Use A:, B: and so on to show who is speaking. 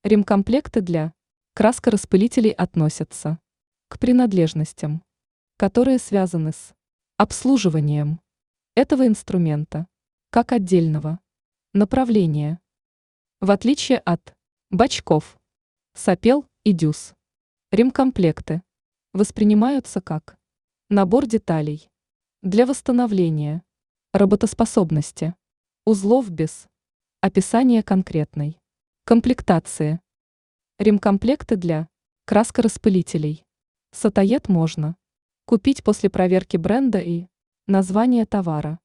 A: Ремкомплекты для краскораспылителей относятся к принадлежностям, которые связаны с обслуживанием этого инструмента как отдельного направления. В отличие от бачков, сопел и дюз, ремкомплекты воспринимаются как набор деталей для восстановления работоспособности узлов без описания конкретной комплектации. Ремкомплекты для краскораспылителей Сатоед можно купить после проверки бренда и названия товара.